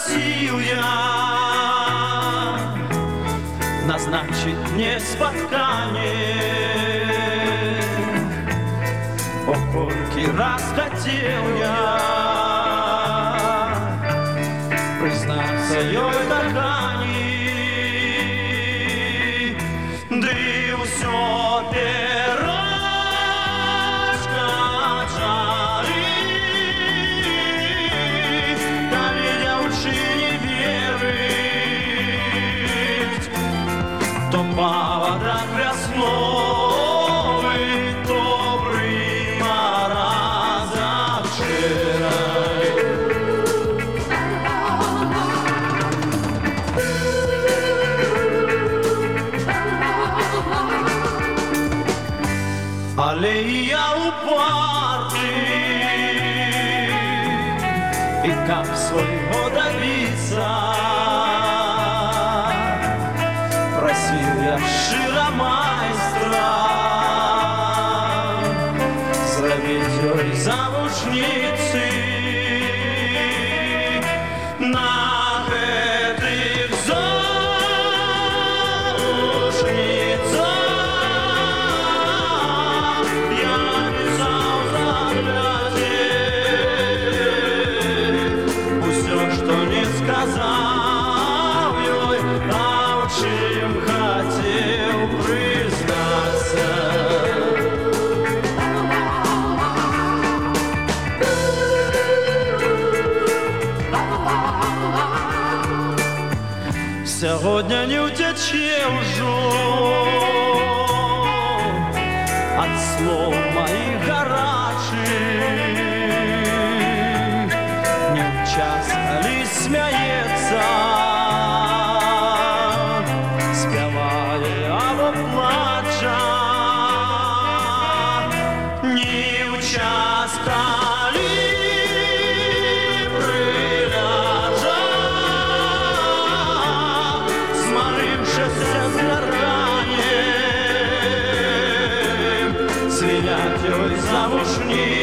просил я назначить мне споткание. О, кольки раз хотел я признаться ёй кохании, да и усё перашка чары, да меня учи не верить, то поводок весной, добрый морозов вчерой. Аллея у парты, и как своего добиться, просил я широмайстра зробить ёй замужницы. На гэтых замужницах я писал заглядеть усё, что не сказал ёй, а в чём хотел признаться. Сегодня не утече уже от слов моих горячих, не часто ли смеется, спевая або плача, не часто ли свинять ёй замужней.